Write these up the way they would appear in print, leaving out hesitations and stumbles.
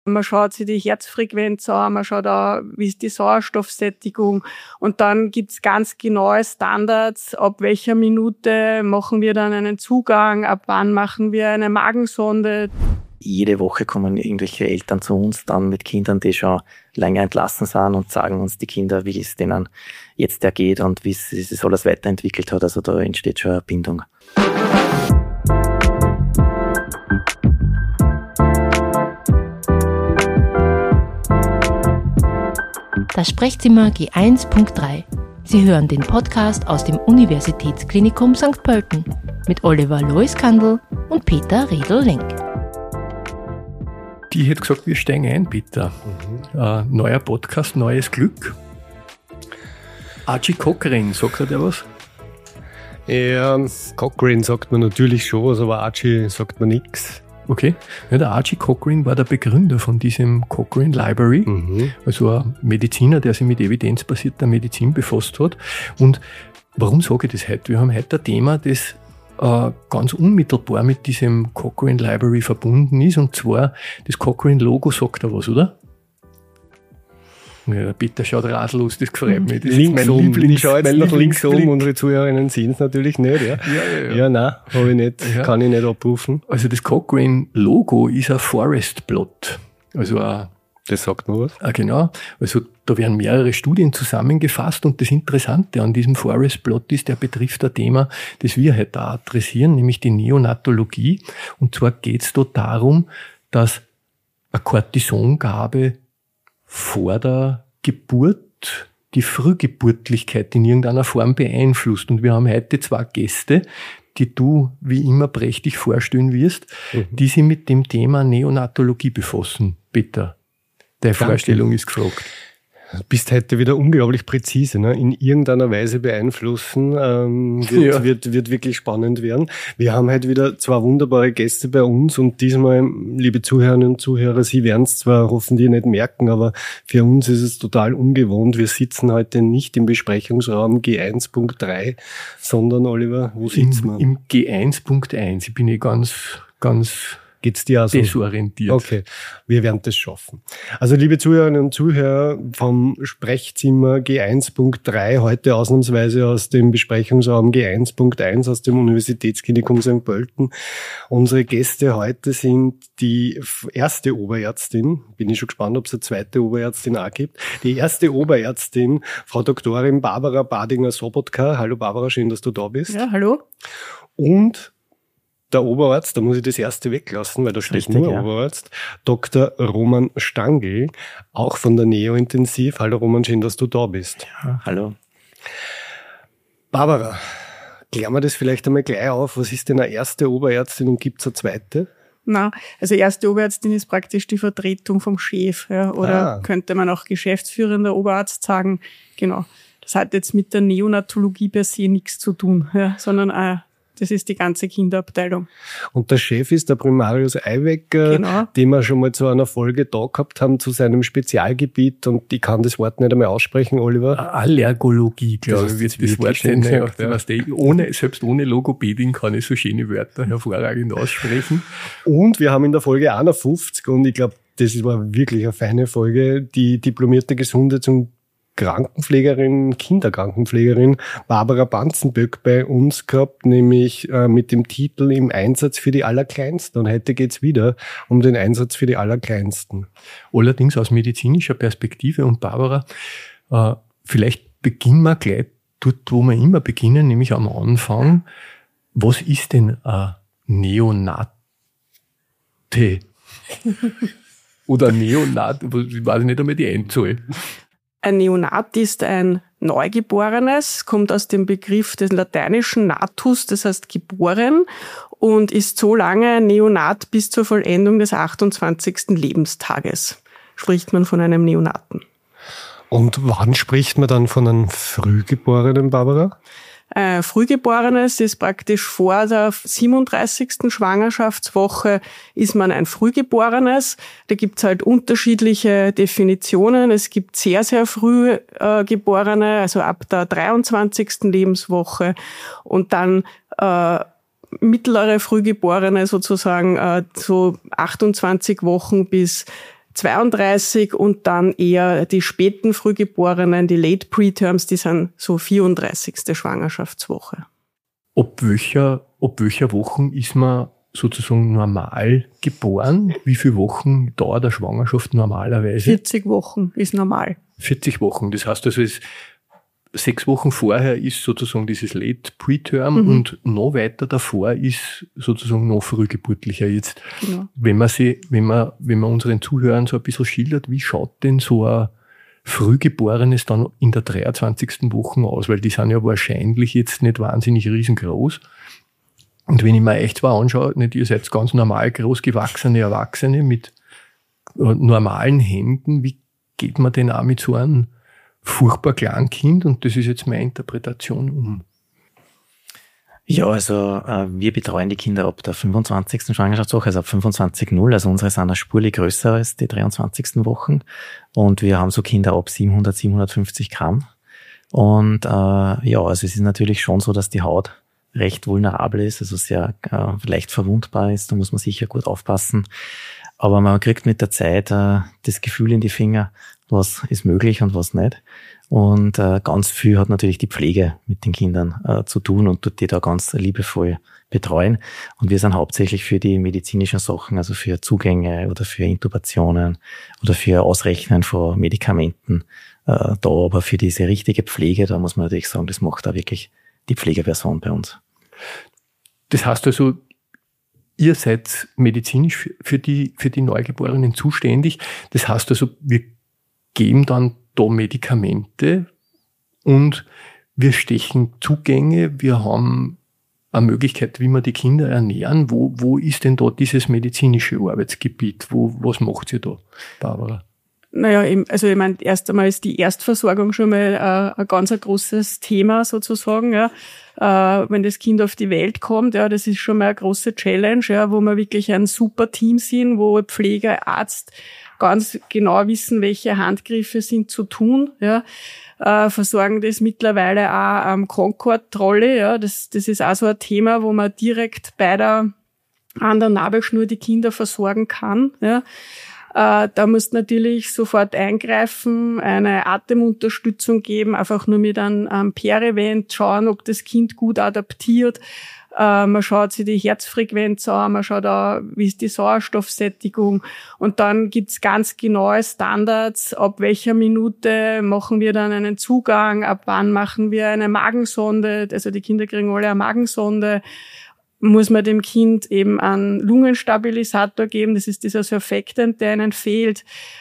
Man schaut sich die Herzfrequenz an, man schaut an, wie ist die Sauerstoffsättigung. Und dann gibt's ganz genaue Standards, ab welcher Minute machen wir dann einen Zugang, ab wann machen wir eine Magensonde. Jede Woche kommen irgendwelche Eltern zu uns dann mit Kindern, die schon länger entlassen sind und sagen uns die Kinder, wie es denen jetzt ergeht und wie sich alles weiterentwickelt hat. Also da entsteht schon eine Bindung. Das Sprechzimmer G1.3. Sie hören den Podcast aus dem Universitätsklinikum St. Pölten mit Oliver Loiskandl und Peter Redl-Lenk. Ich hätte gesagt, wir steigen ein, Peter. Neuer Podcast, neues Glück. Archie Cochrane, sagt er dir was? Ja, Cochrane sagt man natürlich schon was, aber Archie sagt man nichts. Okay. Ja, der Archie Cochrane war der Begründer von diesem Cochrane Library, also ein Mediziner, der sich mit evidenzbasierter Medizin befasst hat. Und warum sage ich das heute? Wir haben heute ein Thema, das ganz unmittelbar mit diesem Cochrane Library verbunden ist, und zwar das Cochrane-Logo sagt da was, oder? Ja, Peter schaut ratlos, das gefreut mich. Das links ist mein oben, ich schaue jetzt nach links Lieblingsblick. oben, unsere Zuhörerinnen sehen es natürlich nicht. Ja, nein, habe ich nicht, kann ich nicht abrufen. Also das Cochrane-Logo ist ein Forest-Plot, also das sagt mir was. Genau, also da werden mehrere Studien zusammengefasst, und das Interessante an diesem Forest-Plot ist, der betrifft ein Thema, das wir heute auch adressieren, nämlich die Neonatologie. Und zwar geht es dort darum, dass eine Cortisongabe vor der Geburt die Frühgeburtlichkeit in irgendeiner Form beeinflusst. Und wir haben heute zwei Gäste, die du wie immer prächtig vorstellen wirst, die sich mit dem Thema Neonatologie befassen. Bitte. Deine Vorstellung ist gefragt. Du bist heute wieder unglaublich präzise, ne? In irgendeiner Weise beeinflussen, wird wirklich spannend werden. Wir haben heute wieder zwei wunderbare Gäste bei uns, und diesmal, liebe Zuhörerinnen und Zuhörer, Sie werden es zwar hoffentlich nicht merken, aber für uns ist es total ungewohnt. Wir sitzen heute nicht im Besprechungsraum G1.3, sondern, Oliver, wo sitzen wir? Im G1.1. Ich bin ganz geht's dir also desorientiert. Okay, wir werden das schaffen. Also liebe Zuhörerinnen und Zuhörer vom Sprechzimmer G1.3, heute ausnahmsweise aus dem Besprechungsraum G1.1 aus dem Universitätsklinikum St. Pölten. Unsere Gäste heute sind die erste Oberärztin, bin ich schon gespannt, ob es eine zweite Oberärztin auch gibt, die erste Oberärztin, Frau Doktorin Barbara Badinger-Sobotka. Hallo Barbara, schön, dass du da bist. Ja, hallo. Und der Oberarzt, da muss ich das erste weglassen, weil da steht Richtig, nur ja. Oberarzt, Dr. Roman Stangl, auch von der Neo-Intensiv. Hallo Roman, schön, dass du da bist. Ja, hallo. Barbara, klären wir das vielleicht einmal gleich auf. Was ist denn eine erste Oberärztin und gibt es eine zweite? Na, also erste Oberärztin ist praktisch die Vertretung vom Chef, ja, oder könnte man auch geschäftsführender Oberarzt sagen. Genau. Das hat jetzt mit der Neonatologie per se nichts zu tun, ja, sondern das ist die ganze Kinderabteilung. Und der Chef ist der Primarius Eiwecker, Genau. den wir schon mal zu einer Folge da gehabt haben, zu seinem Spezialgebiet. Und ich kann das Wort nicht einmal aussprechen, Oliver. Allergologie, glaube ich, wird das Wort sein. Ja. Selbst ohne Logopädin kann ich so schöne Wörter hervorragend aussprechen. Und wir haben in der Folge 51, und ich glaube, das war wirklich eine feine Folge, die diplomierte Gesundheits- und Kinderkrankenpflegerin Barbara Banzenböck bei uns gehabt, nämlich mit dem Titel Im Einsatz für die Allerkleinsten. Und heute geht's wieder um den Einsatz für die Allerkleinsten. Allerdings aus medizinischer Perspektive. Und Barbara, vielleicht beginnen wir gleich dort, wo wir immer beginnen, nämlich am Anfang. Was ist denn ein Neonate? Oder Neonat, ich weiß nicht einmal die Einzahl. Ein Neonat ist ein Neugeborenes, kommt aus dem Begriff des lateinischen natus, das heißt geboren, und ist so lange ein Neonat bis zur Vollendung des 28. Lebenstages. Spricht man von einem Neonaten. Und wann spricht man dann von einem Frühgeborenen, Barbara? Frühgeborenes ist praktisch vor der 37. Schwangerschaftswoche ist man ein Frühgeborenes. Da gibt's halt unterschiedliche Definitionen. Es gibt sehr, sehr früh Geborene, also ab der 23. Lebenswoche, und dann mittlere Frühgeborene sozusagen so 28 Wochen bis 32 und dann eher die späten Frühgeborenen, die Late Preterms, die sind so 34. Schwangerschaftswoche. Ab welcher Wochen ist man sozusagen normal geboren? Wie viele Wochen dauert eine Schwangerschaft normalerweise? 40 Wochen ist normal. 40 Wochen. Das heißt also, 6 Wochen vorher ist sozusagen dieses Late Preterm und noch weiter davor ist sozusagen noch frühgeburtlicher jetzt. Genau. Wenn man unseren Zuhörern so ein bisschen schildert, wie schaut denn so ein Frühgeborenes dann in der 23. Woche aus? Weil die sind ja wahrscheinlich jetzt nicht wahnsinnig riesengroß. Und wenn ich mir echt zwar anschaue, nicht, ihr seid ganz normal groß gewachsene Erwachsene mit normalen Händen, wie geht man denn auch mit so einem furchtbar kleinen Kind? Und das ist jetzt meine Interpretation um. Ja, also wir betreuen die Kinder ab der 25. Schwangerschaftswoche, also ab 25,0. Also unsere sind eine Spurlich größer als die 23. Wochen. Und wir haben so Kinder ab 700, 750 Gramm. Und also es ist natürlich schon so, dass die Haut recht vulnerabel ist, also sehr leicht verwundbar ist. Da muss man sicher gut aufpassen. Aber man kriegt mit der Zeit das Gefühl in die Finger, was ist möglich und was nicht. Und ganz viel hat natürlich die Pflege mit den Kindern zu tun und tut die da ganz liebevoll betreuen. Und wir sind hauptsächlich für die medizinischen Sachen, also für Zugänge oder für Intubationen oder für Ausrechnen von Medikamenten da. Aber für diese richtige Pflege, da muss man natürlich sagen, das macht da wirklich die Pflegeperson bei uns. Das heißt also, ihr seid medizinisch für die Neugeborenen zuständig. Das heißt also, wir geben dann da Medikamente und wir stechen Zugänge. Wir haben eine Möglichkeit, wie wir die Kinder ernähren. Wo ist denn da dieses medizinische Arbeitsgebiet? Was macht ihr da, Barbara? Naja, also ich meine, erst einmal ist die Erstversorgung schon mal ein ganz großes Thema sozusagen. Ja. Wenn das Kind auf die Welt kommt, ja, das ist schon mal eine große Challenge, ja, wo wir wirklich ein super Team sind, wo Pfleger, Arzt ganz genau wissen, welche Handgriffe sind zu tun. Ja. Versorgen das mittlerweile auch am Concord-Trolley. Ja. Das ist auch so ein Thema, wo man direkt an der Nabelschnur die Kinder versorgen kann. Ja. Da muss natürlich sofort eingreifen, eine Atemunterstützung geben, einfach nur mit einem Perivent schauen, ob das Kind gut adaptiert. Man schaut sich die Herzfrequenz an, man schaut auch, wie ist die Sauerstoffsättigung. Und dann gibt's ganz genaue Standards, ab welcher Minute machen wir dann einen Zugang, ab wann machen wir eine Magensonde. Also die Kinder kriegen alle eine Magensonde. Muss man dem Kind eben einen Lungenstabilisator geben. Das ist dieser Surfactant, der ihnen fehlt.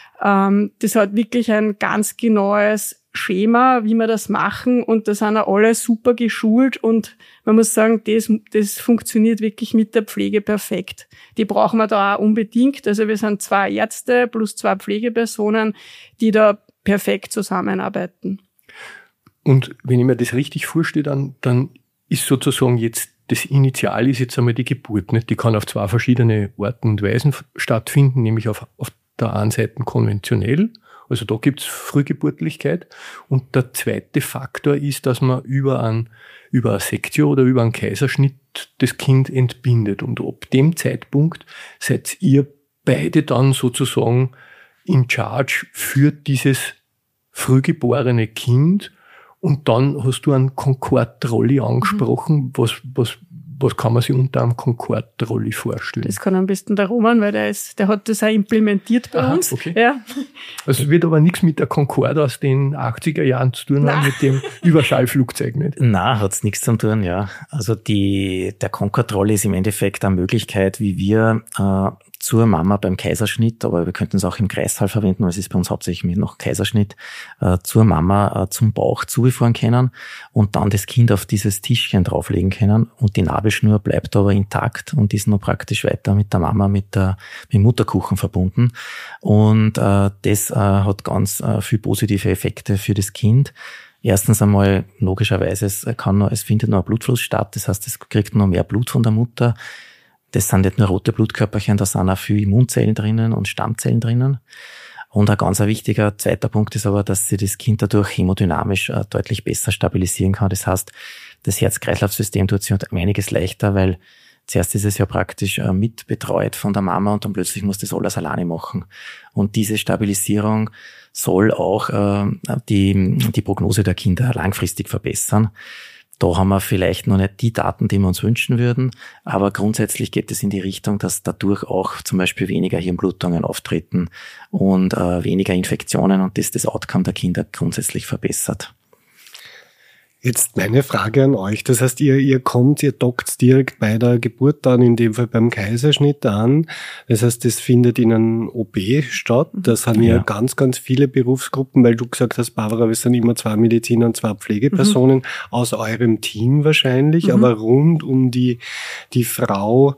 Das hat wirklich ein ganz genaues Schema, wie wir das machen. Und da sind auch alle super geschult. Und man muss sagen, das funktioniert wirklich mit der Pflege perfekt. Die brauchen wir da auch unbedingt. Also wir sind 2 Ärzte plus 2 Pflegepersonen, die da perfekt zusammenarbeiten. Und wenn ich mir das richtig vorstelle, dann ist sozusagen jetzt das Initial ist jetzt einmal die Geburt. Nicht? Die kann auf 2 verschiedene Arten und Weisen stattfinden, nämlich auf der einen Seite konventionell, also da gibt's Frühgeburtlichkeit. Und der zweite Faktor ist, dass man über eine Sektio oder über einen Kaiserschnitt das Kind entbindet. Und ab dem Zeitpunkt seid ihr beide dann sozusagen in charge für dieses frühgeborene Kind. Und dann hast du einen Concord-Trolley angesprochen. Was kann man sich unter einem Concord-Trolley vorstellen? Das kann am besten der Roman, weil der hat das auch implementiert bei uns. Okay. Ja. Also es wird aber nichts mit der Concorde aus den 80er Jahren zu tun haben, mit dem Überschallflugzeug, nicht? Nein, hat's nichts zu tun, ja. Also der Concord-Trolley ist im Endeffekt eine Möglichkeit, wie wir zur Mama beim Kaiserschnitt, aber wir könnten es auch im Kreissaal verwenden, weil es ist bei uns hauptsächlich noch Kaiserschnitt, zur Mama zum Bauch zugefahren können und dann das Kind auf dieses Tischchen drauflegen können und die Nabelschnur bleibt aber intakt und ist noch praktisch weiter mit der Mama, mit Mutterkuchen verbunden. Und das hat ganz viel positive Effekte für das Kind. Erstens einmal, logischerweise, es findet noch ein Blutfluss statt, das heißt, es kriegt noch mehr Blut von der Mutter. Das sind nicht nur rote Blutkörperchen, da sind auch viele Immunzellen drinnen und Stammzellen drinnen. Und ein ganz wichtiger zweiter Punkt ist aber, dass sich das Kind dadurch hämodynamisch deutlich besser stabilisieren kann. Das heißt, das Herz-Kreislauf-System tut sich um einiges leichter, weil zuerst ist es ja praktisch mitbetreut von der Mama und dann plötzlich muss das alles alleine machen. Und diese Stabilisierung soll auch die Prognose der Kinder langfristig verbessern. Da haben wir vielleicht noch nicht die Daten, die wir uns wünschen würden, aber grundsätzlich geht es in die Richtung, dass dadurch auch zum Beispiel weniger Hirnblutungen auftreten und weniger Infektionen und das Outcome der Kinder grundsätzlich verbessert. Jetzt meine Frage an euch. Das heißt, ihr dockt direkt bei der Geburt an, in dem Fall beim Kaiserschnitt an. Das heißt, das findet in einem OP statt. Das sind ja ganz, ganz viele Berufsgruppen, weil du gesagt hast, Barbara, wir sind immer 2 Mediziner und 2 Pflegepersonen aus eurem Team wahrscheinlich, aber rund um die Frau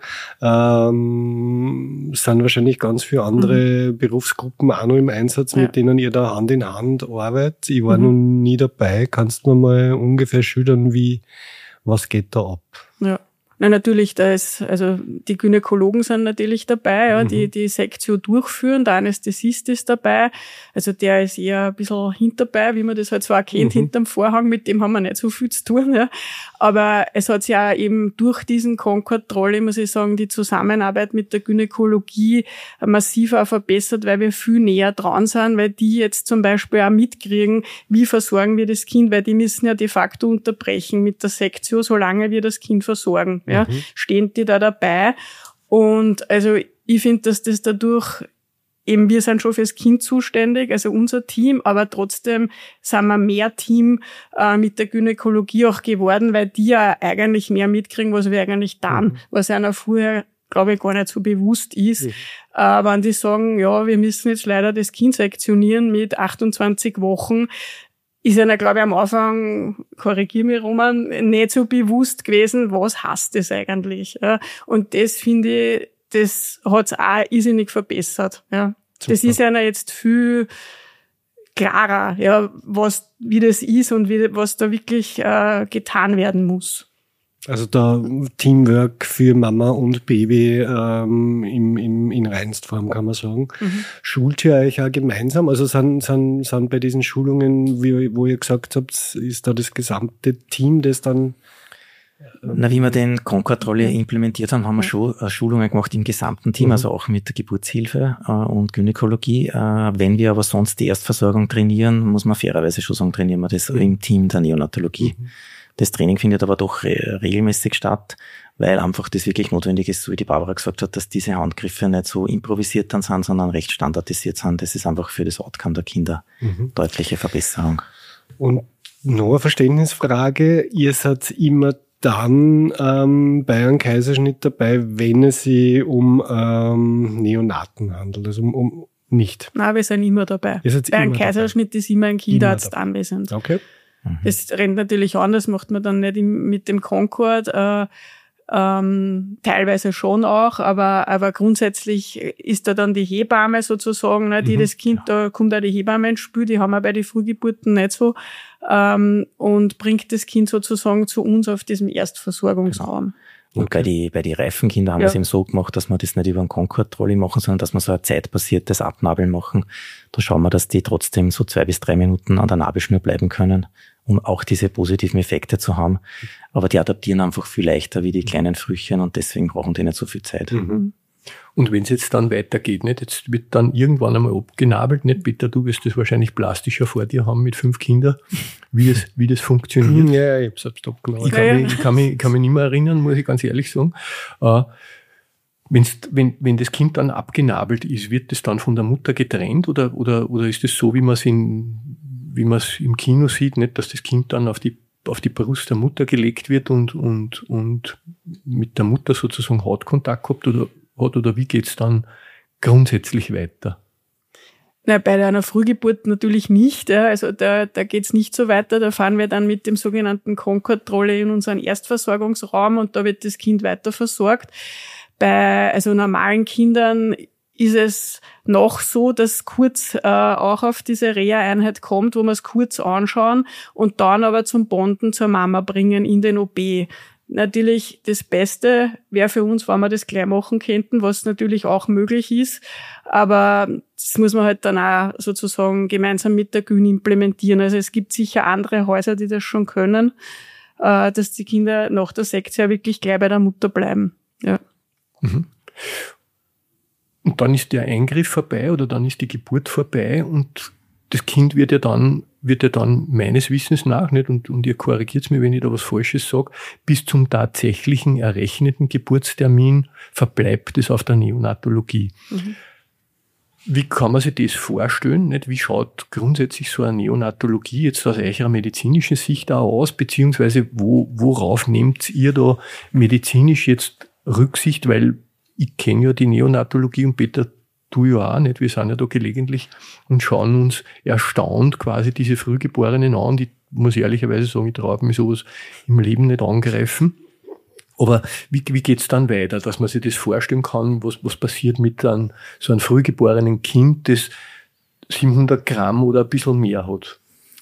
sind wahrscheinlich ganz viele andere Berufsgruppen auch noch im Einsatz, mit denen ihr da Hand in Hand arbeitet. Ich war noch nie dabei. Kannst du mir mal ungefähr schildern, was geht da ab? Ja. Na, natürlich, die Gynäkologen sind natürlich dabei, ja, die Sektio durchführen, der Anästhesist ist dabei, also der ist eher ein bisschen hinterbei, wie man das halt zwar kennt, hinterm Vorhang, mit dem haben wir nicht so viel zu tun, ja. Aber es hat sich ja eben durch diesen Concord-Trolley, muss ich sagen, die Zusammenarbeit mit der Gynäkologie massiv auch verbessert, weil wir viel näher dran sind, weil die jetzt zum Beispiel auch mitkriegen, wie versorgen wir das Kind, weil die müssen ja de facto unterbrechen mit der Sektio, solange wir das Kind versorgen. Ja, stehen die da dabei. Und also ich finde, dass das dadurch eben, wir sind schon fürs Kind zuständig, also unser Team, aber trotzdem sind wir mehr Team mit der Gynäkologie auch geworden, weil die ja eigentlich mehr mitkriegen, was wir eigentlich tun, was einer vorher, glaube ich, gar nicht so bewusst ist. Wenn die sagen, ja, wir müssen jetzt leider das Kind sektionieren mit 28 Wochen, ist einer, glaube ich, am Anfang, korrigier mich, Roman, nicht so bewusst gewesen, was heißt das eigentlich. Ja. Und das finde ich, das hat's auch irrsinnig verbessert. Ja. Das ist einer jetzt viel klarer, ja, wie das ist und was da wirklich getan werden muss. Also da Teamwork für Mama und Baby in Reinstform, kann man sagen. Schult ihr euch auch gemeinsam? Also sind bei diesen Schulungen, wo ihr gesagt habt, ist da das gesamte Team, das dann... Na, wie wir den Concord-Trolley implementiert haben, haben wir schon Schulungen gemacht im gesamten Team, also auch mit der Geburtshilfe und Gynäkologie. Wenn wir aber sonst die Erstversorgung trainieren, muss man fairerweise schon sagen, trainieren wir das im Team der Neonatologie. Das Training findet aber doch regelmäßig statt, weil einfach das wirklich notwendig ist, so wie die Barbara gesagt hat, dass diese Handgriffe nicht so improvisiert dann sind, sondern recht standardisiert sind. Das ist einfach für das Outcome der Kinder deutliche Verbesserung. Und noch eine Verständnisfrage, ihr seid immer dann bei einem Kaiserschnitt dabei, wenn es sich um Neonaten handelt, also um nicht? Nein, wir sind immer dabei. Bei einem Kaiserschnitt ist immer ein Kinderarzt anwesend. Okay. Das rennt natürlich an, das macht man dann nicht mit dem Concord, teilweise schon auch, aber grundsätzlich ist da dann die Hebamme sozusagen, ne, die das Kind, da kommt auch die Hebamme ins Spiel, die haben wir bei den Frühgeburten nicht so, und bringt das Kind sozusagen zu uns auf diesem Erstversorgungsraum. Und bei die reifen Kinder haben wir es eben so gemacht, dass wir das nicht über einen Concord-Trolley machen, sondern dass wir so ein zeitbasiertes Abnabeln machen. Da schauen wir, dass die trotzdem so 2 bis 3 Minuten an der Nabelschnur bleiben können, um auch diese positiven Effekte zu haben. Aber die adaptieren einfach viel leichter wie die kleinen Frühchen und deswegen brauchen die nicht so viel Zeit. Und wenn es jetzt dann weitergeht, nicht? Jetzt wird dann irgendwann einmal abgenabelt, nicht? Peter, du wirst das wahrscheinlich plastischer vor dir haben mit 5 Kindern, wie das funktioniert. Ja, ich hab's selbst abgenabelt. Ich kann mich nicht mehr erinnern, muss ich ganz ehrlich sagen. Wenn das Kind dann abgenabelt ist, wird das dann von der Mutter getrennt oder ist das so, wie man es im Kino sieht, nicht, dass das Kind dann auf die Brust der Mutter gelegt wird und mit der Mutter sozusagen Hautkontakt oder wie geht's dann grundsätzlich weiter? Na, bei einer Frühgeburt natürlich nicht. Ja. Also da geht's nicht so weiter. Da fahren wir dann mit dem sogenannten Concord-Trolley in unseren Erstversorgungsraum und da wird das Kind weiter versorgt. Bei normalen Kindern ist es noch so, dass kurz auch auf diese Reha-Einheit kommt, wo wir es kurz anschauen und dann aber zum Bonden zur Mama bringen in den OP. Natürlich das Beste wäre für uns, wenn wir das gleich machen könnten, was natürlich auch möglich ist. Aber das muss man halt dann auch sozusagen gemeinsam mit der Gyn implementieren. Also es gibt sicher andere Häuser, die das schon können, dass die Kinder nach der Sektio wirklich gleich bei der Mutter bleiben. Ja. Mhm. Und dann ist der Eingriff vorbei oder dann ist die Geburt vorbei und das Kind wird ja dann meines Wissens nach, nicht, und ihr korrigiert mich, wenn ich da was Falsches sage, bis zum tatsächlichen errechneten Geburtstermin verbleibt es auf der Neonatologie. Mhm. Wie kann man sich das vorstellen? Nicht? Wie schaut grundsätzlich so eine Neonatologie jetzt aus eurer medizinischen Sicht auch aus, beziehungsweise worauf nehmt ihr da medizinisch jetzt Rücksicht, weil ich kenne ja die Neonatologie und Peter, du ja auch nicht. Wir sind ja da gelegentlich und schauen uns erstaunt quasi diese Frühgeborenen an. Die muss ich ehrlicherweise sagen, ich traue mich sowas im Leben nicht angreifen. Aber wie geht's dann weiter, dass man sich das vorstellen kann, was passiert mit so einem frühgeborenen Kind, das 700 Gramm oder ein bisschen mehr hat?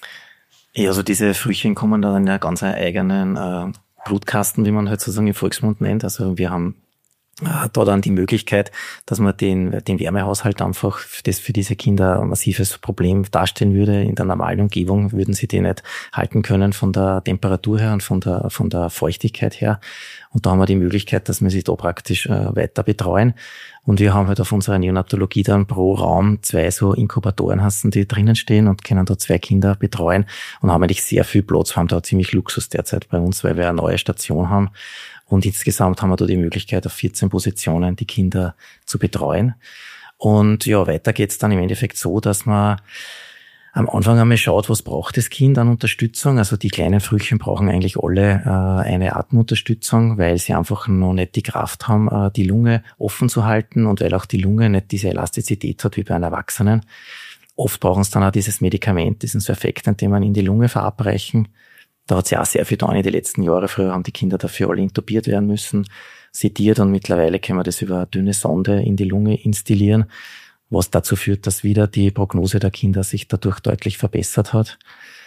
Ja, also diese Frühchen kommen dann in einen ganz eigenen Blutkasten, wie man halt sozusagen im Volksmund nennt. Also wir haben da dann die Möglichkeit, dass man den Wärmehaushalt einfach, das für diese Kinder ein massives Problem darstellen würde. In der normalen Umgebung würden sie den nicht halten können von der Temperatur her und von der Feuchtigkeit her. Und da haben wir die Möglichkeit, dass wir sie da praktisch weiter betreuen. Und wir haben halt auf unserer Neonatologie dann pro Raum 2 so Inkubatoren hassen, die drinnen stehen und können da 2 Kinder betreuen und haben eigentlich sehr viel Platz. Wir haben da ziemlich Luxus derzeit bei uns, weil wir eine neue Station haben. Und insgesamt haben wir da die Möglichkeit, auf 14 Positionen die Kinder zu betreuen. Und ja, weiter geht's dann im Endeffekt so, dass man am Anfang einmal schaut, was braucht das Kind an Unterstützung. Also die kleinen Frühchen brauchen eigentlich alle eine Atemunterstützung, weil sie einfach noch nicht die Kraft haben, die Lunge offen zu halten und weil auch die Lunge nicht diese Elastizität hat wie bei einem Erwachsenen. Oft brauchen sie dann auch dieses Medikament, diesen Surfactant, den man in die Lunge verabreichen. Da hat sich auch sehr viel getan in den letzten Jahren. Früher haben die Kinder dafür alle intubiert werden müssen, sediert, und mittlerweile können wir das über eine dünne Sonde in die Lunge instillieren, was dazu führt, dass wieder die Prognose der Kinder sich dadurch deutlich verbessert hat.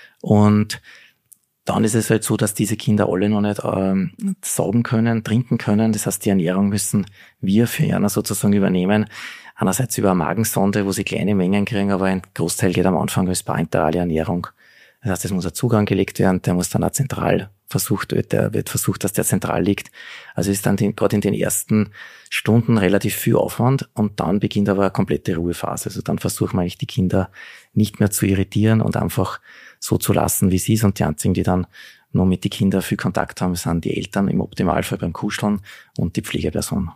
Und dann ist es halt so, dass diese Kinder alle noch nicht saugen können, trinken können. Das heißt, die Ernährung müssen wir für ihnen sozusagen übernehmen. Einerseits über eine Magensonde, wo sie kleine Mengen kriegen, aber ein Großteil geht am Anfang als parenterale Ernährung. Das heißt, es muss ein Zugang gelegt werden, der muss dann auch zentral wird versucht, dass der zentral liegt. Also ist dann gerade in den ersten Stunden relativ viel Aufwand und dann beginnt aber eine komplette Ruhephase. Also dann versuchen wir eigentlich die Kinder nicht mehr zu irritieren und einfach so zu lassen, wie sie ist. Und die einzigen, die dann noch mit den Kindern viel Kontakt haben, sind die Eltern im Optimalfall beim Kuscheln und die Pflegeperson.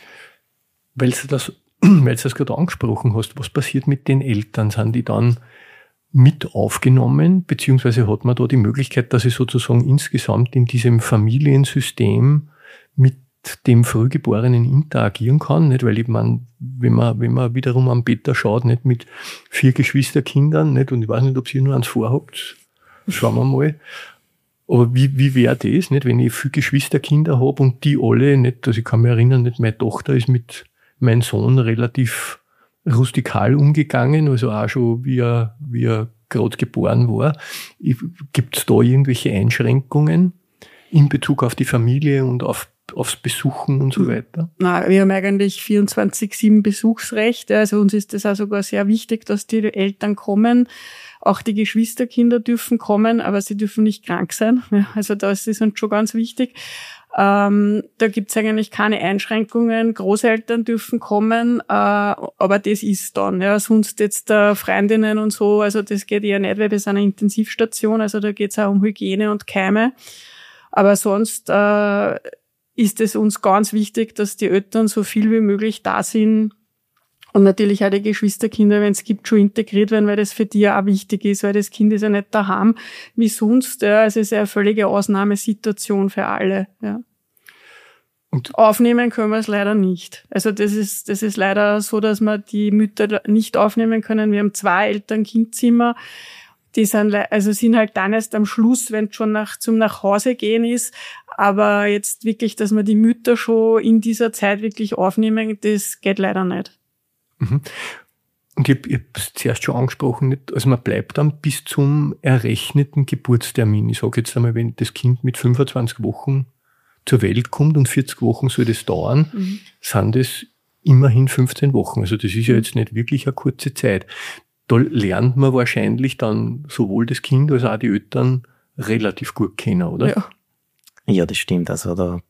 Weil du das gerade angesprochen hast, was passiert mit den Eltern? Sind die dann mit aufgenommen, beziehungsweise hat man da die Möglichkeit, dass ich sozusagen insgesamt in diesem Familiensystem mit dem Frühgeborenen interagieren kann, nicht? Weil ich meine, wenn man wiederum am Peter schaut, nicht, mit 4 Geschwisterkindern, nicht? Und ich weiß nicht, ob ihr nur eins vorhabt, schauen wir mal. Aber wie wäre das, nicht? Wenn ich 4 Geschwisterkinder habe und die alle, nicht, also ich kann mich erinnern, nicht, meine Tochter ist mit meinem Sohn relativ rustikal umgegangen, also auch schon wie er gerade geboren war. Gibt es da irgendwelche Einschränkungen in Bezug auf die Familie und aufs Besuchen und so weiter? Nein, wir haben eigentlich 24/7 Besuchsrecht. Also uns ist das auch sogar sehr wichtig, dass die Eltern kommen. Auch die Geschwisterkinder dürfen kommen, aber sie dürfen nicht krank sein. Also das ist uns schon ganz wichtig. Da gibt's eigentlich keine Einschränkungen. Großeltern dürfen kommen, aber das ist dann. Ja, sonst jetzt Freundinnen und so, also das geht eher nicht, weil wir sind eine Intensivstation, also da geht's auch um Hygiene und Keime. Aber sonst ist es uns ganz wichtig, dass die Eltern so viel wie möglich da sind und natürlich auch die Geschwisterkinder, wenn es gibt, schon integriert werden, weil das für die ja auch wichtig ist, weil das Kind ist ja nicht daheim wie sonst. Ja. Es ist ja eine völlige Ausnahmesituation für alle. Ja. Und aufnehmen können wir es leider nicht. Also das ist leider so, dass wir die Mütter nicht aufnehmen können. Wir haben 2 Eltern-Kind-Zimmer. Die sind halt dann erst am Schluss, wenn es schon zum Nachhause gehen ist. Aber jetzt wirklich, dass wir die Mütter schon in dieser Zeit wirklich aufnehmen, das geht leider nicht. Und ich habe es zuerst schon angesprochen, also man bleibt dann bis zum errechneten Geburtstermin. Ich sage jetzt einmal, wenn das Kind mit 25 Wochen zur Welt kommt und 40 Wochen soll das dauern, sind es immerhin 15 Wochen. Also das ist ja jetzt nicht wirklich eine kurze Zeit. Da lernt man wahrscheinlich dann sowohl das Kind als auch die Eltern relativ gut kennen, oder? Ja, das stimmt. Also da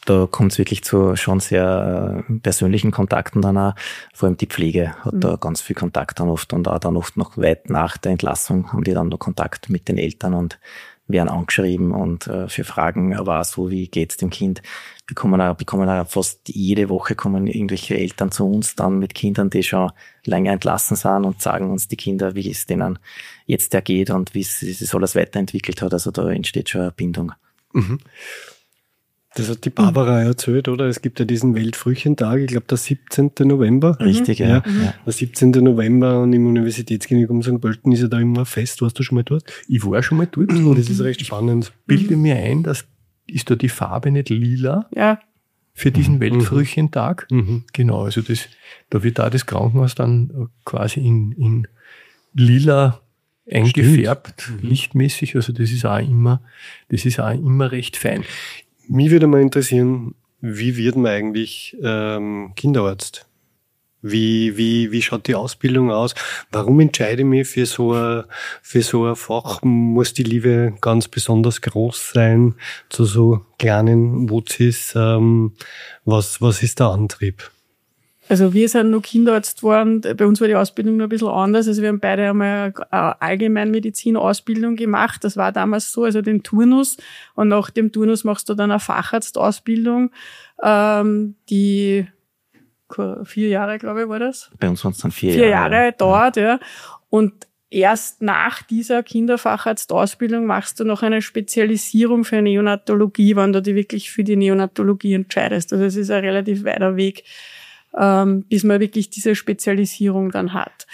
da kommt es wirklich zu schon sehr persönlichen Kontakten dann auch. Vor allem die Pflege hat da ganz viel Kontakt dann oft und auch dann oft noch weit nach der Entlassung haben die dann noch Kontakt mit den Eltern und werden angeschrieben und für Fragen, aber auch so, wie geht's dem Kind? Bekommen auch fast jede Woche kommen irgendwelche Eltern zu uns dann mit Kindern, die schon länger entlassen sind und sagen uns die Kinder, wie es denen jetzt ergeht und wie sich alles weiterentwickelt hat. Also da entsteht schon eine Bindung. Mhm. Das hat die Barbara erzählt, oder? Es gibt ja diesen Weltfrühchentag, ich glaube der 17. November. Richtig, ja. Der 17. November und im Universitätsklinikum St. Pölten ist ja da immer fest. Warst du schon mal dort? Ich war schon mal dort. Das ist recht spannend. Ich bilde mir ein, dass ist da die Farbe nicht lila für diesen Weltfrühchentag? Genau, also da wird da das Krankenhaus dann quasi in lila eingefärbt, lichtmäßig. Also das ist auch immer recht fein. Mich würde mal interessieren, wie wird man eigentlich Kinderarzt? Wie schaut die Ausbildung aus? Warum entscheide ich mich für so ein Fach? Muss die Liebe ganz besonders groß sein zu so kleinen Wuzis? Was ist der Antrieb? Also wir sind noch Kinderarzt geworden. Bei uns war die Ausbildung noch ein bisschen anders. Also wir haben beide einmal eine Allgemeinmedizin-Ausbildung gemacht. Das war damals so, also den Turnus. Und nach dem Turnus machst du dann eine Facharztausbildung, die 4 Jahre, glaube ich, war das. Bei uns waren es dann 4 Jahre. 4 Jahre dauert, ja. Und erst nach dieser Kinderfacharztausbildung machst du noch eine Spezialisierung für Neonatologie, wenn du dich wirklich für die Neonatologie entscheidest. Also es ist ein relativ weiter Weg, bis man wirklich diese Spezialisierung dann hat.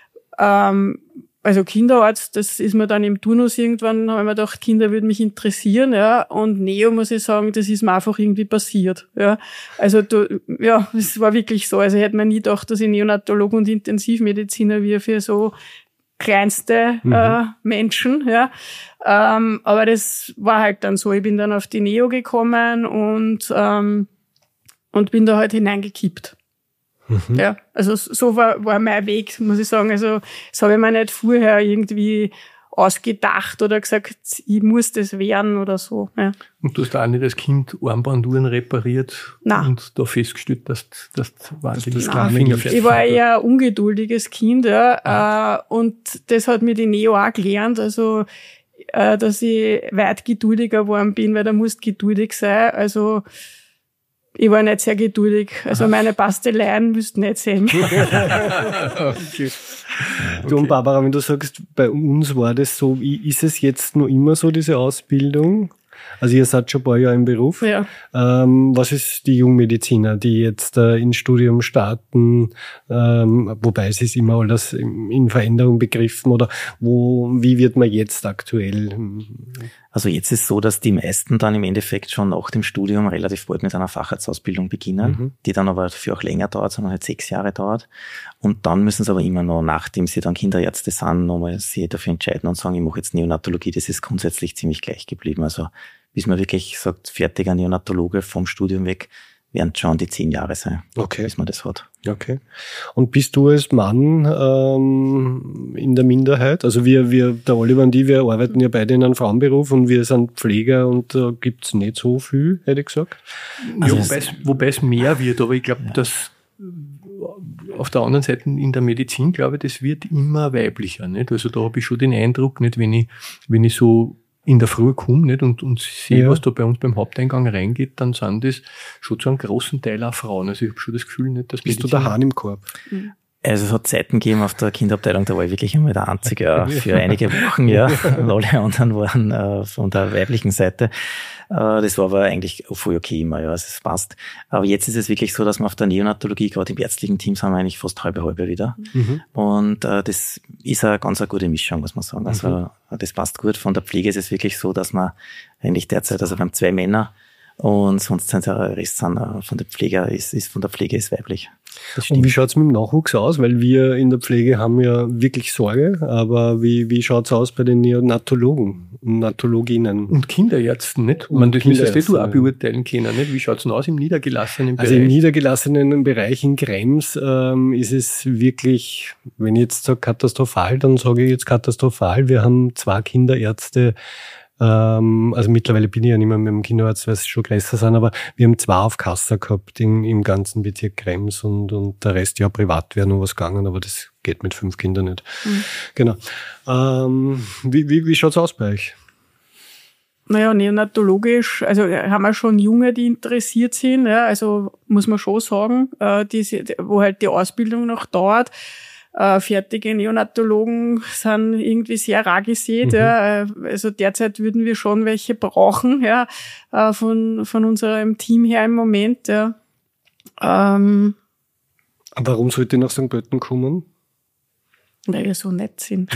Also Kinderarzt, das ist mir dann im Turnus irgendwann, habe ich mir gedacht, Kinder würden mich interessieren, ja. Und Neo, muss ich sagen, das ist mir einfach irgendwie passiert, ja. Also es war wirklich so. Also ich hätte mir nie gedacht, dass ich Neonatologe und Intensivmediziner wie für so kleinste Menschen, ja. Aber das war halt dann so. Ich bin dann auf die Neo gekommen und bin da halt hineingekippt. Ja, also so war mein Weg, muss ich sagen. Also das habe ich mir nicht vorher irgendwie ausgedacht oder gesagt, ich muss das werden oder so. Ja. Und du hast auch nicht als Kind Armbanduhren repariert? Nein. Und da festgestellt, dass wahnsinnig Fingerfett. Ich war eher ein ungeduldiges Kind, ja. Und das hat mir die Neo auch gelernt, also dass ich weit geduldiger geworden bin, weil da musst geduldig sein. Also ich war nicht sehr geduldig. Also meine Basteleien müsst nicht sehen. Okay. Du und Barbara, wenn du sagst, bei uns war das so, ist es jetzt noch immer so, diese Ausbildung? Also ihr seid schon ein paar Jahre im Beruf. Ja. Was ist die Jungmediziner, die jetzt ins Studium starten, wobei es ist immer alles in Veränderung begriffen, oder wie wird man jetzt aktuell? Also jetzt ist es so, dass die meisten dann im Endeffekt schon nach dem Studium relativ bald mit einer Facharztausbildung beginnen, die dann aber dafür auch länger dauert, sondern halt 6 Jahre dauert. Und dann müssen sie aber immer noch, nachdem sie dann Kinderärzte sind, nochmal sich dafür entscheiden und sagen, ich mache jetzt Neonatologie. Das ist grundsätzlich ziemlich gleich geblieben. Also bis man wirklich sagt, fertiger Neonatologe vom Studium weg, werden schon die 10 Jahre sein, bis man das hat. Okay. Und bist du als Mann in der Minderheit? Also wir, der Oliver und ich, wir arbeiten ja beide in einem Frauenberuf und wir sind Pfleger und da gibt's nicht so viel, hätte ich gesagt. Also ja, wobei es mehr wird, aber ich glaube, dass auf der anderen Seite in der Medizin, glaube ich, das wird immer weiblicher, nicht? Also da habe ich schon den Eindruck, nicht, wenn ich so in der Früh komme, nicht, und sehe, was da bei uns beim Haupteingang reingeht, dann sind das schon zu einem großen Teil auch Frauen. Also ich habe schon das Gefühl, nicht, dass bist du der Hahn im Korb? Also es hat Zeiten gegeben auf der Kinderabteilung, da war ich wirklich einmal der Einzige für einige Wochen, ja. Und alle anderen waren von der weiblichen Seite. Das war aber eigentlich voll okay immer, ja, also es passt. Aber jetzt ist es wirklich so, dass wir auf der Neonatologie, gerade im ärztlichen Team, sind wir eigentlich fast halbe wieder. Und das ist eine ganz gute Mischung, muss man sagen. Also das passt gut. Von der Pflege ist es wirklich so, dass wir eigentlich derzeit, also wir haben 2 Männer und sonst sind der Rest von der Pflege ist weiblich. Und wie schaut's mit dem Nachwuchs aus? Weil wir in der Pflege haben ja wirklich Sorge, aber wie schaut's aus bei den Neonatologen und Natologinnen? Und Kinderärzten, nicht? Und das müsstest du auch beurteilen können, nicht? Wie schaut's denn aus im niedergelassenen Bereich? Also im niedergelassenen Bereich in Krems ist es wirklich, wenn ich jetzt sage katastrophal, dann sage ich jetzt katastrophal. Wir haben 2 Kinderärzte Also mittlerweile bin ich ja nicht mehr mit dem Kinderarzt, weil sie schon größer sind, aber wir haben 2 auf Kassa gehabt im ganzen Bezirk Krems und der Rest ja privat wäre noch was gegangen, aber das geht mit 5 Kindern nicht. Genau. Wie schaut's aus bei euch? Naja, neonatologisch, also haben wir schon Junge, die interessiert sind, ja, also muss man schon sagen, wo halt die Ausbildung noch dauert. Fertige Neonatologen sind irgendwie sehr rar gesät, ja. Also derzeit würden wir schon welche brauchen, ja, von unserem Team her im Moment, ja. Warum sollte ich nach St. Pölten kommen? Weil wir so nett sind.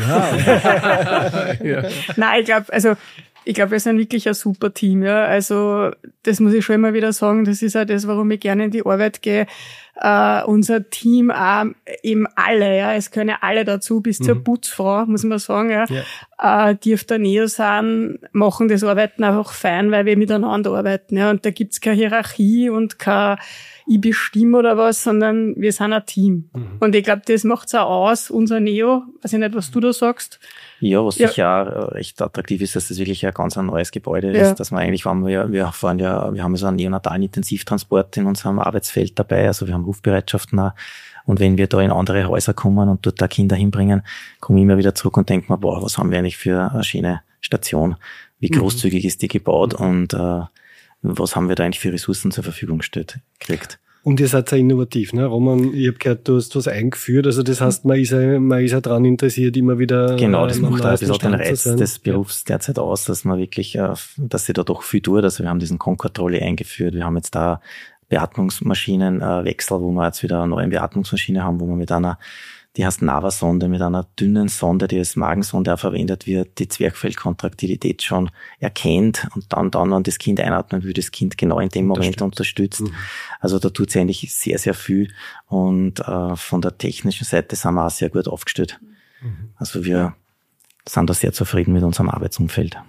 Ja. Nein, ich glaube, wir sind wirklich ein super Team, ja. Also, das muss ich schon immer wieder sagen. Das ist auch das, warum ich gerne in die Arbeit gehe. Unser Team auch eben alle, ja. Es können ja alle dazu, bis zur Putzfrau, muss man sagen, ja. Die auf der Neo sind, machen das Arbeiten einfach fein, weil wir miteinander arbeiten, ja. Und da gibt's keine Hierarchie und kein ich bestimme oder was, sondern wir sind ein Team. Und ich glaube, das macht's auch aus, unser Neo. Weiß ich nicht, was du da sagst. Ja, was sicher auch recht attraktiv ist, dass das wirklich ein ganz neues Gebäude ist, dass man eigentlich, wir haben so einen neonatalen Intensivtransport in unserem Arbeitsfeld dabei, also wir haben Rufbereitschaften auch. Und wenn wir da in andere Häuser kommen und dort da Kinder hinbringen, komme ich immer wieder zurück und denke mir, boah, was haben wir eigentlich für eine schöne Station? Wie großzügig ist die gebaut und was haben wir da eigentlich für Ressourcen zur Verfügung gekriegt? Und ihr seid sehr innovativ, ne? Roman, ich habe gehört, du hast was eingeführt, also das heißt, man ist ja daran interessiert, immer wieder... Genau, das macht ein bisschen den Reiz des Berufs derzeit aus, dass man wirklich, dass sie da doch viel tut. Also wir haben diesen Con-Controlling eingeführt, wir haben jetzt da Beatmungsmaschinenwechsel, wo wir jetzt wieder eine neue Beatmungsmaschine haben, wo wir mit einer, die heißt Nava-Sonde, mit einer dünnen Sonde, die als Magensonde auch verwendet wird, die Zwerchfellkontraktilität schon erkennt und dann, wenn das Kind einatmet, wird das Kind genau in dem Moment unterstützt. Also da tut sie eigentlich sehr, sehr viel und von der technischen Seite sind wir auch sehr gut aufgestellt. Also wir sind da sehr zufrieden mit unserem Arbeitsumfeld.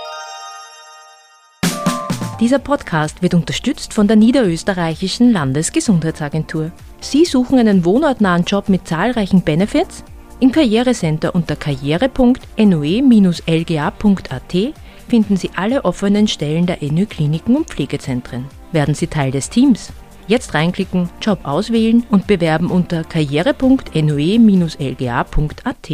Dieser Podcast wird unterstützt von der Niederösterreichischen Landesgesundheitsagentur. Sie suchen einen wohnortnahen Job mit zahlreichen Benefits? Im Karrierecenter unter karriere.noe-lga.at finden Sie alle offenen Stellen der NÖ-Kliniken und Pflegezentren. Werden Sie Teil des Teams? Jetzt reinklicken, Job auswählen und bewerben unter karriere.noe-lga.at.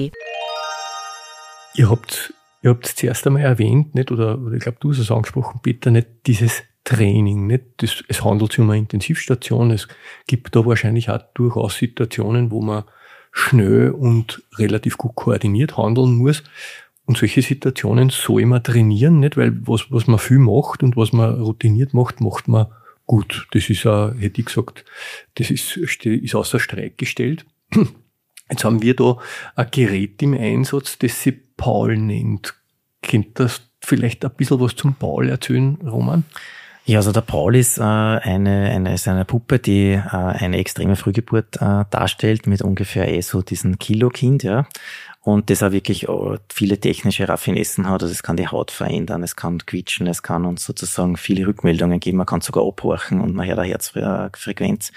Ihr habt zuerst einmal erwähnt, nicht, oder ich glaube, du hast es angesprochen, Peter, nicht dieses Training, nicht? Es handelt sich um eine Intensivstation, es gibt da wahrscheinlich auch durchaus Situationen, wo man schnell und relativ gut koordiniert handeln muss. Und solche Situationen soll man trainieren, nicht? Weil was man viel macht und was man routiniert macht, macht man gut. Das ist auch, hätte ich gesagt, das ist außer Streit gestellt. Jetzt haben wir da ein Gerät im Einsatz, das sich Paul nennt. Könnt das vielleicht ein bisschen was zum Paul erzählen, Roman? Ja, also der Paul ist eine Puppe, die eine extreme Frühgeburt darstellt mit ungefähr so diesen Kilo-Kind, ja. Und das auch wirklich viele technische Raffinessen hat. Also es kann die Haut verändern, es kann quietschen, es kann uns sozusagen viele Rückmeldungen geben. Man kann sogar abhorchen und man hört eine Herzfrequenz.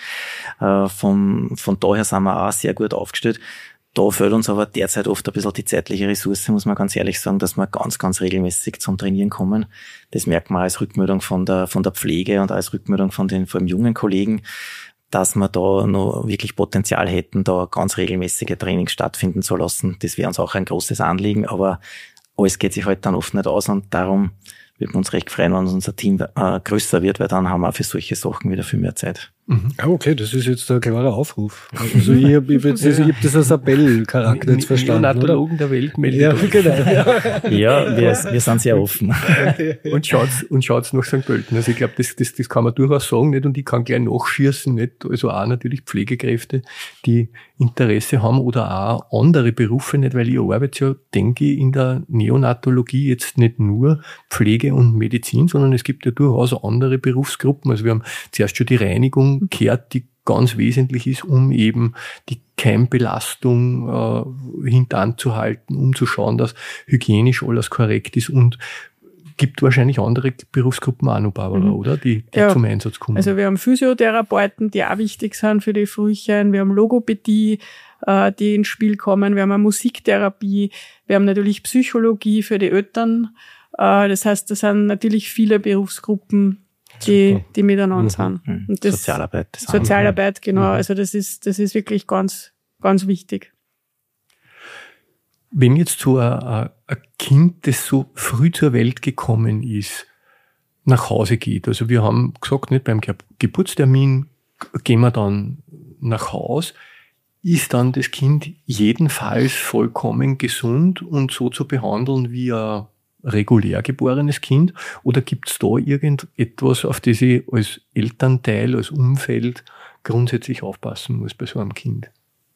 Von daher sind wir auch sehr gut aufgestellt. Da fehlt uns aber derzeit oft ein bisschen die zeitliche Ressource, muss man ganz ehrlich sagen, dass wir ganz, ganz regelmäßig zum Trainieren kommen. Das merkt man als Rückmeldung von der Pflege und als Rückmeldung von den jungen Kollegen, dass wir da noch wirklich Potenzial hätten, da ganz regelmäßige Trainings stattfinden zu lassen. Das wäre uns auch ein großes Anliegen, aber alles geht sich halt dann oft nicht aus und darum würden wir uns recht freuen, wenn unser Team größer wird, weil dann haben wir für solche Sachen wieder viel mehr Zeit. Okay, das ist jetzt ein klarer Aufruf. Also ich hab das als Appellcharakter jetzt verstanden. Neonatologen der Welt melden. Ja, genau. Ja, wir sind sehr offen. Und schaut's nach St. Pölten. Also ich glaube, das kann man durchaus sagen, nicht? Und ich kann gleich nachschießen, nicht? Also auch natürlich Pflegekräfte, die Interesse haben oder auch andere Berufe, nicht? Weil ich arbeite ja, denke ich, in der Neonatologie jetzt nicht nur Pflege und Medizin, sondern es gibt ja durchaus andere Berufsgruppen. Also wir haben zuerst schon die Reinigung gehört, die ganz wesentlich ist, um eben die Keimbelastung hintanzuhalten, um zu schauen, dass hygienisch alles korrekt ist und gibt wahrscheinlich andere Berufsgruppen auch noch, Barbara, oder? Die zum Einsatz kommen. Also wir haben Physiotherapeuten, die auch wichtig sind für die Frühchen. Wir haben Logopädie, die ins Spiel kommen. Wir haben eine Musiktherapie. Wir haben natürlich Psychologie für die Eltern. Das heißt, das sind natürlich viele Berufsgruppen, die miteinander sind. Und das Sozialarbeit, genau. Also das ist wirklich ganz, ganz wichtig. Wenn jetzt so ein Kind, das so früh zur Welt gekommen ist, nach Hause geht, also wir haben gesagt, nicht beim Geburtstermin gehen wir dann nach Haus, ist dann das Kind jedenfalls vollkommen gesund und so zu behandeln wie ein regulär geborenes Kind? Oder gibt es da irgendetwas, auf das ich als Elternteil, als Umfeld grundsätzlich aufpassen muss bei so einem Kind?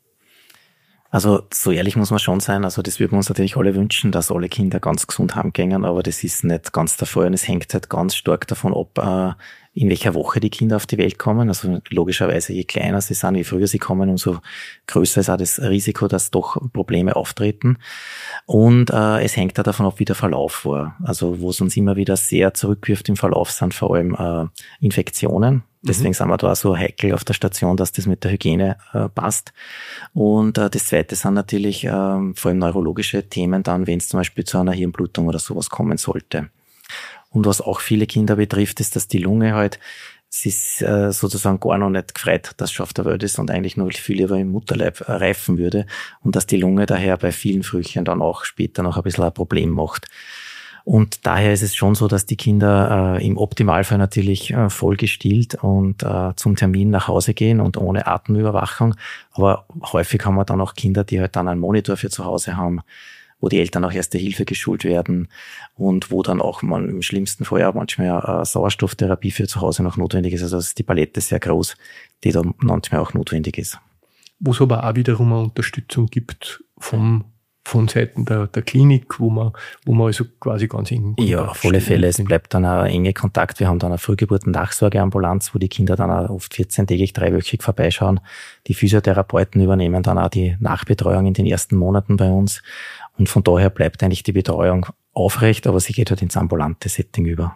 Also so ehrlich muss man schon sein, also das würden wir uns natürlich alle wünschen, dass alle Kinder ganz gesund heimgehen, aber das ist nicht ganz der Fall und es hängt halt ganz stark davon ab, in welcher Woche die Kinder auf die Welt kommen. Also logischerweise, je kleiner sie sind, je früher sie kommen, umso größer ist auch das Risiko, dass doch Probleme auftreten. Und es hängt auch davon ab, wie der Verlauf war. Also wo es uns immer wieder sehr zurückwirft im Verlauf, sind vor allem Infektionen. Deswegen sind wir da so heikel auf der Station, dass das mit der Hygiene passt. Und das Zweite sind natürlich vor allem neurologische Themen dann, wenn es zum Beispiel zu einer Hirnblutung oder sowas kommen sollte. Und was auch viele Kinder betrifft, ist, dass die Lunge halt, sie ist sozusagen gar noch nicht gefreut, dass sie auf der Welt ist und eigentlich nur viel lieber im Mutterleib reifen würde. Und dass die Lunge daher bei vielen Frühchen dann auch später noch ein bisschen ein Problem macht. Und daher ist es schon so, dass die Kinder im Optimalfall natürlich voll gestillt und zum Termin nach Hause gehen und ohne Atemüberwachung. Aber häufig haben wir dann auch Kinder, die halt dann einen Monitor für zu Hause haben, wo die Eltern auch Erste Hilfe geschult werden und wo dann auch man im schlimmsten Fall ja manchmal eine Sauerstofftherapie für zu Hause noch notwendig ist. Also ist die Palette sehr groß, die da manchmal auch notwendig ist. Wo es aber auch wiederum eine Unterstützung gibt von Seiten der Klinik, wo man also quasi ganz eng Kontakt Ja, auf alle Fälle. Es bleibt dann ein enger Kontakt. Wir haben dann eine Frühgeburten-Nachsorgeambulanz, wo die Kinder dann auch oft 14-tägig, 3-wöchig vorbeischauen. Die Physiotherapeuten übernehmen dann auch die Nachbetreuung in den ersten Monaten bei uns. Und von daher bleibt eigentlich die Betreuung aufrecht, aber sie geht halt ins ambulante Setting über.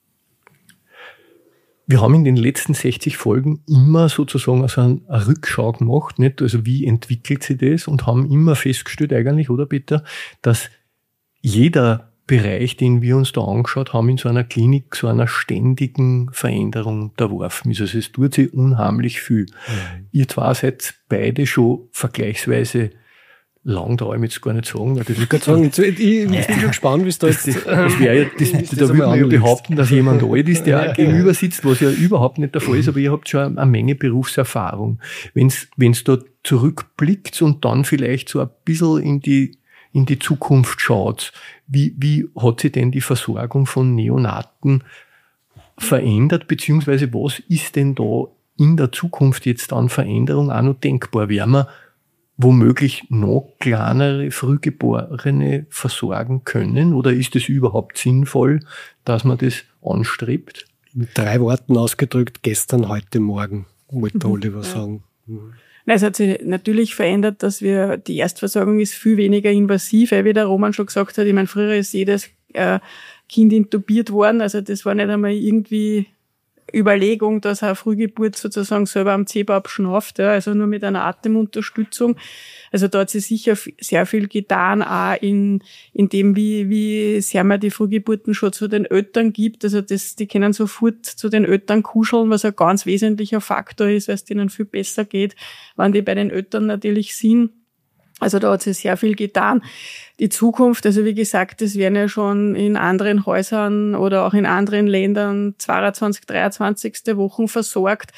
Wir haben in den letzten 60 Folgen immer sozusagen also eine Rückschau gemacht, nicht? Also wie entwickelt sich das? Und haben immer festgestellt eigentlich, oder Peter, dass jeder Bereich, den wir uns da angeschaut haben, in so einer Klinik zu einer ständigen Veränderung unterworfen ist. Also es tut sich unheimlich viel. Ihr zwei seid beide schon vergleichsweise lang, da ich jetzt gar nicht sagen. Weil ich kann sagen, ich bin schon gespannt, wie es da jetzt... Das wäre ja, da würde man ja behaupten, dass jemand alt ist, der gegenüber sitzt, was ja überhaupt nicht der Fall ist, aber ihr habt schon eine Menge Berufserfahrung. Wenn's da zurückblickt und dann vielleicht so ein bisschen in die Zukunft schaut, wie hat sich denn die Versorgung von Neonaten verändert, beziehungsweise was ist denn da in der Zukunft jetzt an Veränderung auch noch denkbar? Werden wir womöglich noch kleinere Frühgeborene versorgen können? Oder ist es überhaupt sinnvoll, dass man das anstrebt? Mit 3 Worten ausgedrückt, gestern, heute, morgen, wollte Oliver sagen. Es hat sich natürlich verändert, dass die Erstversorgung ist viel weniger invasiv, wie der Roman schon gesagt hat. Ich meine, früher ist jedes Kind intubiert worden, also das war nicht einmal irgendwie Überlegung, dass eine Frühgeburt sozusagen selber am C-Bauch schnauft, ja, also nur mit einer Atemunterstützung. Also da hat sich sicher sehr viel getan, auch in dem, wie sehr man die Frühgeburten schon zu den Eltern gibt. Also die können sofort zu den Eltern kuscheln, was ein ganz wesentlicher Faktor ist, weil es denen viel besser geht, wenn die bei den Eltern natürlich sind. Also da hat sich sehr viel getan. Die Zukunft, also wie gesagt, das werden ja schon in anderen Häusern oder auch in anderen Ländern 22, 23. Wochen versorgt.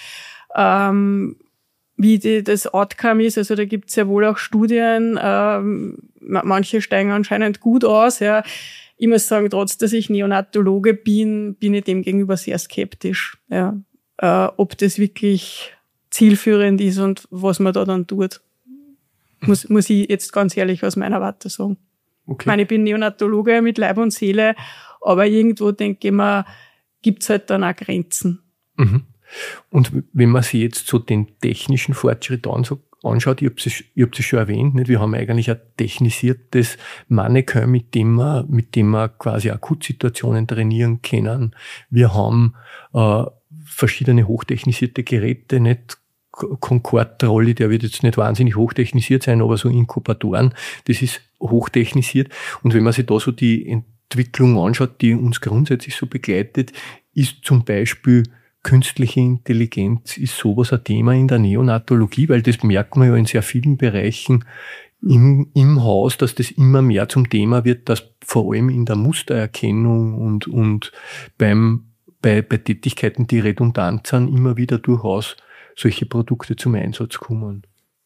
Wie das Outcome ist, also da gibt es ja wohl auch Studien, manche steigen anscheinend gut aus. Ja. Ich muss sagen, trotz dass ich Neonatologe bin ich dem gegenüber sehr skeptisch, ja. Ob das wirklich zielführend ist und was man da dann tut. Muss ich jetzt ganz ehrlich aus meiner Warte sagen. Okay. Ich meine, ich bin Neonatologe mit Leib und Seele, aber irgendwo denke ich mir, gibt's halt dann auch Grenzen. Mhm. Und wenn man sich jetzt so den technischen Fortschritt anschaut, ich hab es schon erwähnt, nicht? Wir haben eigentlich ein technisiertes Mannequin, mit dem wir quasi Akutsituationen trainieren können. Wir haben verschiedene hochtechnisierte Geräte, nicht? Concorde-Trolley, der wird jetzt nicht wahnsinnig hochtechnisiert sein, aber so Inkubatoren, das ist hochtechnisiert. Und wenn man sich da so die Entwicklung anschaut, die uns grundsätzlich so begleitet, ist zum Beispiel künstliche Intelligenz, ist sowas ein Thema in der Neonatologie, weil das merkt man ja in sehr vielen Bereichen im Haus, dass das immer mehr zum Thema wird, dass vor allem in der Mustererkennung und bei Tätigkeiten, die redundant sind, immer wieder durchaus solche Produkte zum Einsatz kommen.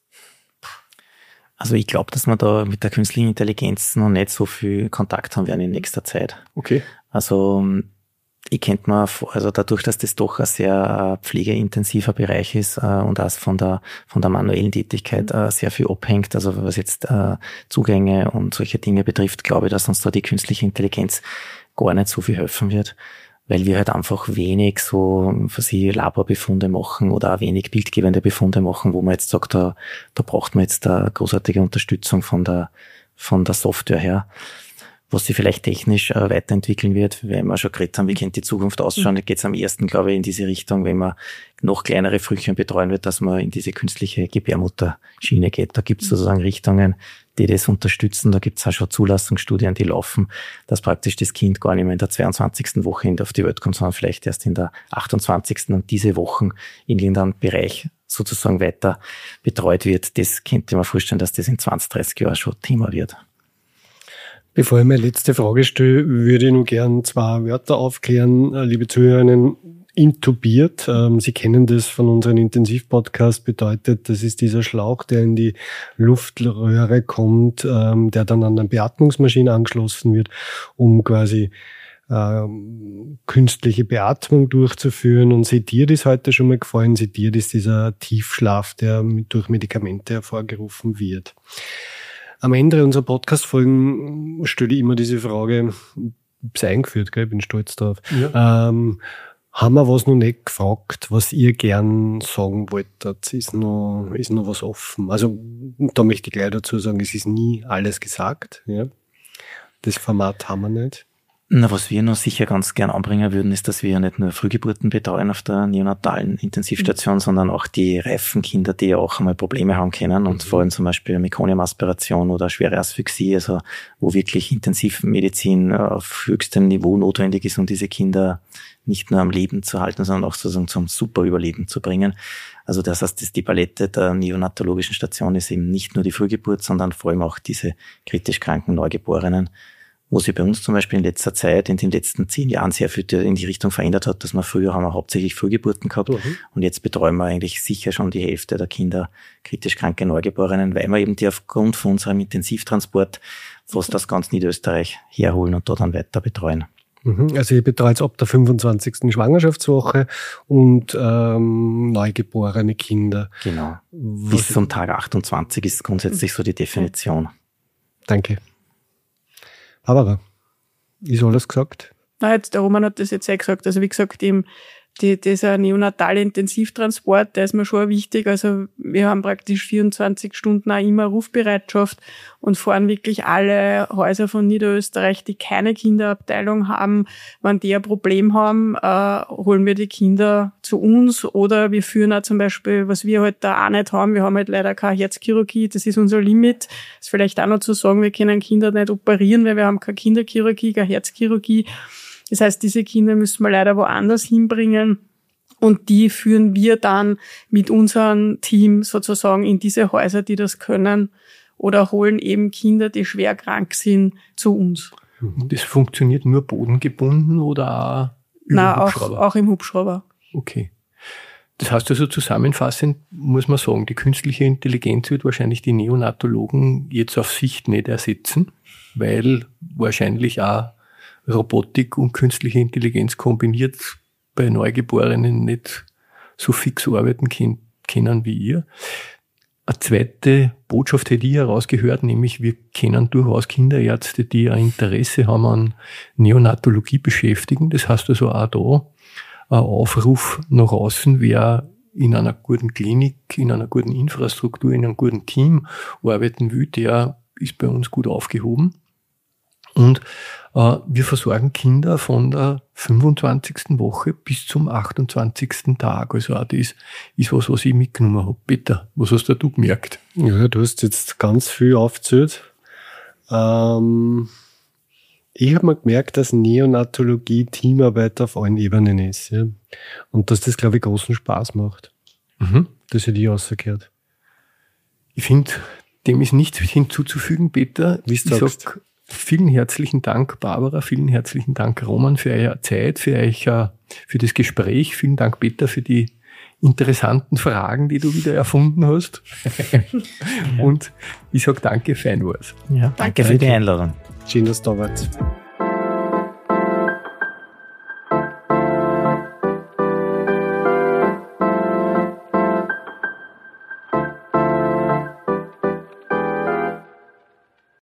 Also ich glaube, dass wir da mit der künstlichen Intelligenz noch nicht so viel Kontakt haben werden in nächster Zeit. Okay. Also ich könnte mir, also dadurch, dass das doch ein sehr pflegeintensiver Bereich ist und auch von der manuellen Tätigkeit sehr viel abhängt, also was jetzt Zugänge und solche Dinge betrifft, glaube ich, dass uns da die künstliche Intelligenz gar nicht so viel helfen wird, weil wir halt einfach wenig so für sie Laborbefunde machen oder auch wenig bildgebende Befunde machen, wo man jetzt sagt, da braucht man jetzt eine großartige Unterstützung von der Software her. Was sie vielleicht technisch weiterentwickeln wird, wenn wir schon geredet haben, wie könnte die Zukunft ausschauen, geht es am ersten, glaube ich, in diese Richtung, wenn man noch kleinere Frühchen betreuen wird, dass man in diese künstliche Gebärmutterschiene geht. Da gibt es sozusagen Richtungen, die das unterstützen. Da gibt es auch schon Zulassungsstudien, die laufen, dass praktisch das Kind gar nicht mehr in der 22. Woche auf die Welt kommt, sondern vielleicht erst in der 28. und diese Wochen in irgendeinem Bereich sozusagen weiter betreut wird. Das könnte man vorstellen, dass das in 20, 30 Jahren schon Thema wird. Bevor ich meine letzte Frage stelle, würde ich nur gern 2 Wörter aufklären, liebe Zuhörerinnen. Intubiert, Sie kennen das von unserem Intensivpodcast, bedeutet, das ist dieser Schlauch, der in die Luftröhre kommt, der dann an eine Beatmungsmaschine angeschlossen wird, um quasi künstliche Beatmung durchzuführen. Und sediert ist heute schon mal gefallen. Sediert ist dieser Tiefschlaf, der durch Medikamente hervorgerufen wird. Am Ende unserer Podcast-Folgen stelle ich immer diese Frage, ich hab's eingeführt, gell? Ich bin stolz drauf. Ja. Haben wir was noch nicht gefragt, was ihr gern sagen wolltet? Ist noch was offen? Also, da möchte ich gleich dazu sagen, es ist nie alles gesagt. Ja? Das Format haben wir nicht. Na, was wir noch sicher ganz gern anbringen würden, ist, dass wir nicht nur Frühgeburten betreuen auf der neonatalen Intensivstation, sondern auch die reifen Kinder, die ja auch einmal Probleme haben können und vor allem zum Beispiel Mekoniumaspiration oder schwere Asphyxie, also wo wirklich Intensivmedizin auf höchstem Niveau notwendig ist, um diese Kinder nicht nur am Leben zu halten, sondern auch sozusagen zum Superüberleben zu bringen. Also das heißt, die Palette der neonatologischen Station ist eben nicht nur die Frühgeburt, sondern vor allem auch diese kritisch kranken Neugeborenen, wo sich bei uns zum Beispiel in letzter Zeit, in den letzten 10 Jahren sehr viel in die Richtung verändert hat, dass früher haben wir hauptsächlich Frühgeburten gehabt und jetzt betreuen wir eigentlich sicher schon die Hälfte der Kinder kritisch kranke Neugeborenen, weil wir eben die aufgrund von unserem Intensivtransport fast aus ganz Niederösterreich herholen und dort dann weiter betreuen. Also ihr betreut ab der 25. Schwangerschaftswoche und neugeborene Kinder. Genau. Bis zum Tag 28 ist grundsätzlich so die Definition. Danke. Barbara, ist alles gesagt? Na, der Roman hat das jetzt gesagt. Also wie gesagt, eben dieser neonatale Intensivtransport, der ist mir schon wichtig. Also wir haben praktisch 24 Stunden auch immer Rufbereitschaft und fahren wirklich alle Häuser von Niederösterreich, die keine Kinderabteilung haben. Wenn die ein Problem haben, holen wir die Kinder zu uns oder wir führen auch zum Beispiel, was wir halt da auch nicht haben, wir haben halt leider keine Herzchirurgie, das ist unser Limit. Das ist vielleicht auch noch zu sagen, wir können Kinder nicht operieren, weil wir haben keine Kinderchirurgie, keine Herzchirurgie. Das heißt, diese Kinder müssen wir leider woanders hinbringen und die führen wir dann mit unserem Team sozusagen in diese Häuser, die das können oder holen eben Kinder, die schwer krank sind, zu uns. Das funktioniert nur bodengebunden oder auch über Hubschrauber? Auch im Hubschrauber. Okay. Das heißt also zusammenfassend muss man sagen, die künstliche Intelligenz wird wahrscheinlich die Neonatologen jetzt auf Sicht nicht ersetzen, weil wahrscheinlich auch Robotik und künstliche Intelligenz kombiniert bei Neugeborenen nicht so fix arbeiten können wie ihr. Eine zweite Botschaft hätte ich herausgehört, nämlich wir kennen durchaus Kinderärzte, die ein Interesse haben an Neonatologie beschäftigen. Das heißt also auch da ein Aufruf nach außen, wer in einer guten Klinik, in einer guten Infrastruktur, in einem guten Team arbeiten will, der ist bei uns gut aufgehoben. Und wir versorgen Kinder von der 25. Woche bis zum 28. Tag. Also auch das ist was ich mitgenommen habe. Peter, was hast du gemerkt? Ja, du hast jetzt ganz viel aufgezählt. Ich habe mir gemerkt, dass Neonatologie Teamarbeit auf allen Ebenen ist. Ja? Und dass das, glaube ich, großen Spaß macht. Das hätte ich rausgehört. Ich finde, dem ist nichts hinzuzufügen, Peter. Ich sage vielen herzlichen Dank, Barbara, vielen herzlichen Dank, Roman, für eure Zeit, für das Gespräch. Vielen Dank, Peter, für die interessanten Fragen, die du wieder erfunden hast. Und ich sage danke, fein war's. Ja, danke für die Einladung. Schön, dass du da wart.